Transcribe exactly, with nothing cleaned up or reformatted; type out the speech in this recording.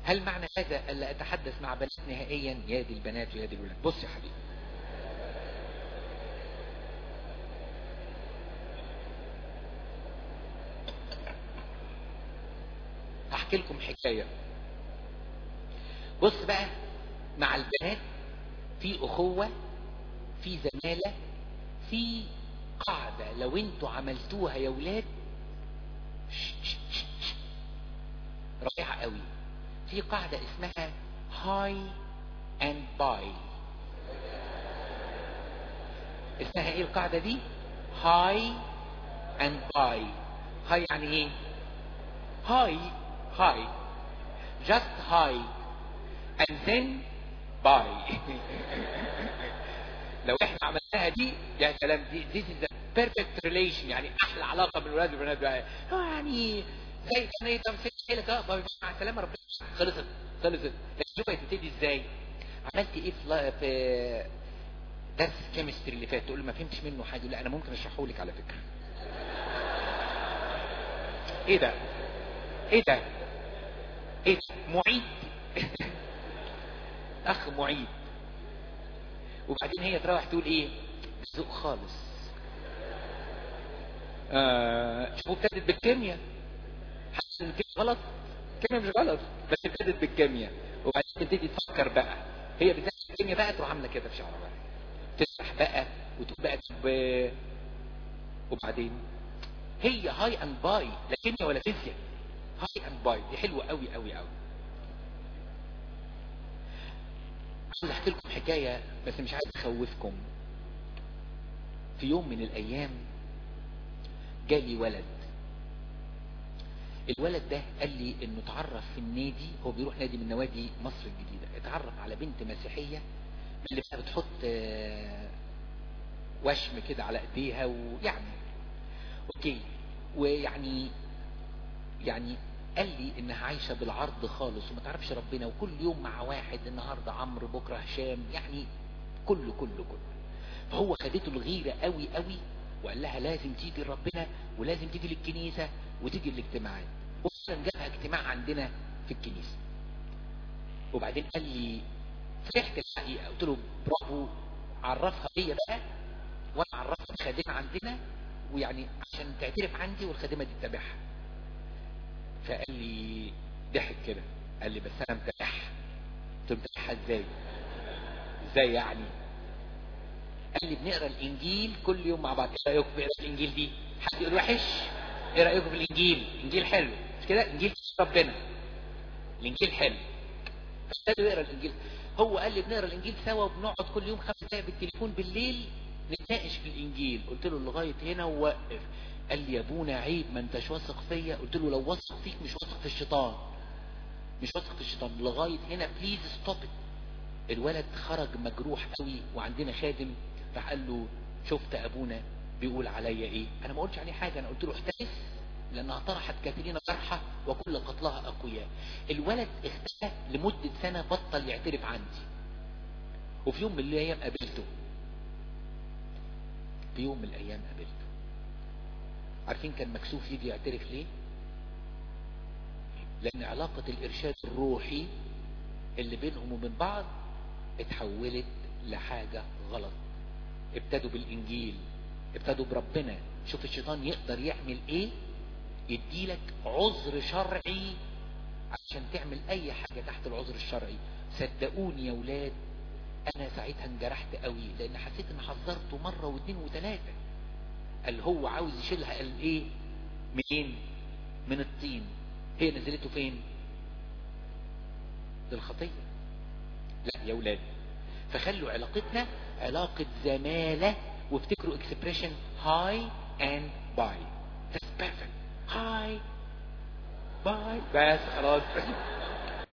هل معنى هذا ألا أتحدث مع بنات نهائيا؟ يا دي البنات ويا دي الولاد. بص يا حبيبي، هحكي لكم حكاية. بص بقى، مع البنات في أخوة، في زمالة، في قاعدة لو انتوا عملتوها يا ولاد رائعة قوي. في قاعدة اسمها هاي اند باي. اسمها ايه القاعدة دي؟ هاي اند باي. هاي يعني ايه؟ هاي هاي just high and then bye. لو احنا عملناها دي يا سلام، دي this is the perfect relation، يعني احلى علاقة بين الولاد والبنات بقى. يعني زي كان ايه تمسك لك اه مع السلامة ربنا خلصت خلصت. التجربة تبتدي ازاي؟ عملت ايه في في درس الكيمستري اللي فات؟ تقول ما فهمتش منه حاجة. لا انا ممكن اشرحه لك على فكرة. ايه ده ايه ده ايه ده؟ معيد. اخ معيد. وبعدين هي تروح تقول ايه؟ بالذوق خالص. آه شوفوا ابتدت بالكيمياء. حاسس ان الكيمياء غلط؟ الكيمياء مش غلط، بس ابتدت بالكيمياء. وبعدين تبتدي تفكر بقى، هي بدايه الكيمياء بقى تروح عامله كده في شعرها بقى، تسرح بقى وتقول بقى طب. وبعدين هي هاي اند باي، لا كيمياء ولا فيزياء. هاي اند باي دي حلوه قوي قوي قوي. عايز احكي لكم حكايه بس مش عايز اخوفكم. في يوم من الايام جالي ولد. الولد ده قال لي انه اتعرف في النادي، هو بيروح نادي من نوادي مصر الجديدة، اتعرف على بنت مسيحية من اللي بتحط وشم كده على ايديها ويعني اوكي. ويعني يعني قال لي انها عايشة بالعرض خالص وما تعرفش ربنا، وكل يوم مع واحد، النهاردة عمرو بكرة هشام، يعني كله كله كله. فهو خدته الغيرة قوي قوي وقال لها لازم تيجي لربنا ولازم تيجي للكنيسة وتيجي الاجتماعات. وفعلا جابها اجتماع عندنا في الكنيسة. وبعدين قال لي فرحت الحقيقة، قلت له برافو، عرفها بيا بقى وانا عرفها خادمة عندنا، ويعني عشان تعترف عندي والخادمة دي تتابعها. فقال لي ضحك كده قال لي بس انا متابعها. قلت له متابعها ازاي؟ ازاي يعني؟ قال لي بنقرا الانجيل كل يوم مع بعض. ايه رايكم في قراءة الانجيل دي؟ حد يقول وحش؟ ايه رايكم في الانجيل؟ انجيل حلو مش كده؟ انجيل ربنا، الانجيل حلو. فابتدوا يقرا الانجيل. هو قال لي بنقرا الانجيل سوا وبنقعد كل يوم خمس دقايق بالتليفون بالليل نتناقش في الانجيل. قلت له لغايه هنا ووقف. قال لي يا ابونا عيب، ما انتش واثق فيا. قلت له لو واثق فيك مش واثق في الشيطان، مش واثق في الشيطان. لغايه هنا بليز ستوب. الولد خرج مجروح قوي، وعندنا خادم راح قال له شفت ابونا بيقول عليا ايه؟ انا ما قلتش عليه حاجه، انا قلت له احترس لانها طرحت كثيرين جرحى وكل قتلها اقوياء. الولد اختفى لمده سنه، بطل يعترف عندي. وفي يوم من الايام قابلته، في يوم من الايام قابلته. عارفين كان مكسوف يجي يعترف ليه؟ لان علاقه الارشاد الروحي اللي بينهم وبين بعض اتحولت لحاجه غلط. ابتدوا بالانجيل، ابتدوا بربنا. شوف الشيطان يقدر يعمل ايه؟ يديلك عذر شرعي عشان تعمل اي حاجة تحت العذر الشرعي. صدقوني يا ولاد انا ساعتها انجرحت قوي، لان حسيت ان حذرته مرة واثنين وثلاثة. قال هو عاوز يشيلها، قال ايه؟ منين؟ من الطين. هي نزلته فين؟ للخطية. لا يا ولاد، فخلوا علاقتنا علاقة زمالة، وافتكروا expression high and by. That's perfect. high by. بس خلاص.